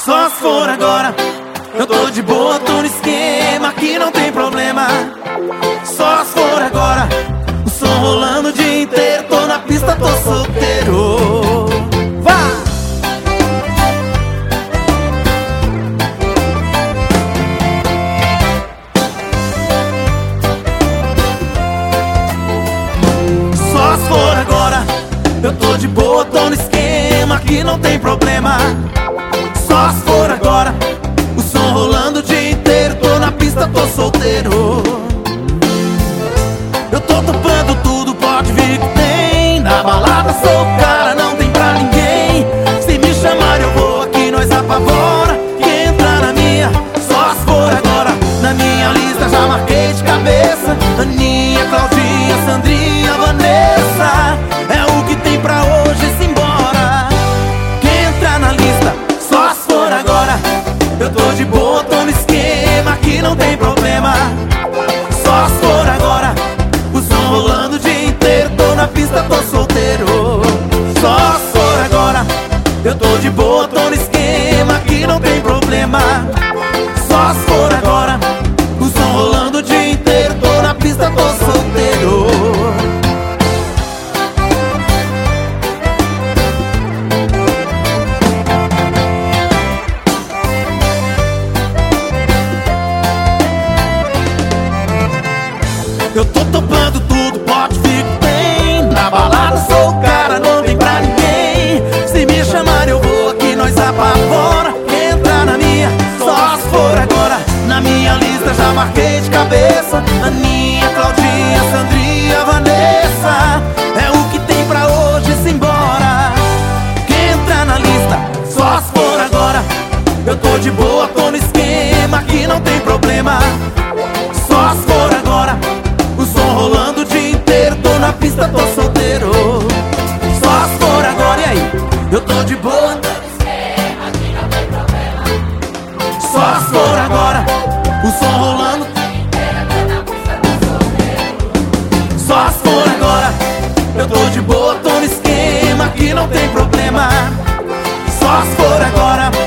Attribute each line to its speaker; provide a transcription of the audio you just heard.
Speaker 1: Só se for agora. Eu tô de boa, tô no esquema, que não tem problema. Só se for agora. O som rolando o dia inteiro, tô na pista, tô solteiro. Vá! Só se for agora. Eu tô de boa, tô no esquema, que não tem problema. Só se for agora. O som rolando o dia inteiro, tô na pista, tô solteiro. Eu tô topando tudo, pode vir que tem. Na balada sou o cara, não tem pra ninguém. Se me chamar eu vou, aqui nós apavora. Quem entrar na minha, só se for agora. Na minha lista já marquei de cabeça Aninha, Claudinha, Sandrinha, Vanessa. É o que tem pra hoje, simbora. Quem entrar na lista, só se for agora. Eu tô de boa, tô no esquema, que não tem problema. Só se for agora. O som rolando o dia inteiro, tô na pista, tô solteiro. Só se for agora. Eu tô de boa, tô no esquema, que não tem problema. Só se for agora. O som rolando o dia inteiro, tô na pista, tô solteiro. Eu tô topando tudo, pode vir que tem. Na balada sou o cara, não tem pra ninguém. Se me chamar eu vou, aqui nós apavora. Entrar na minha, só se for agora. Na minha lista já marquei de cabeça Aninha, Claudinha, Sandrinha, Vanessa. É o que tem pra hoje, simbora. Quem entrar na lista, só se for agora. Eu tô de boa, tô no esquema, que não tem problema. Só se for agora. O som rolando o dia inteiro, tô na pista, tô solteiro. Só se for agora, e aí? Eu tô de boa, tô no esquema, que não tem problema. Só se for agora. O som rolando o dia inteiro, tô na pista, tô solteiro. Só se for agora. Eu tô de boa, tô no esquema, que não tem problema. Só se for agora.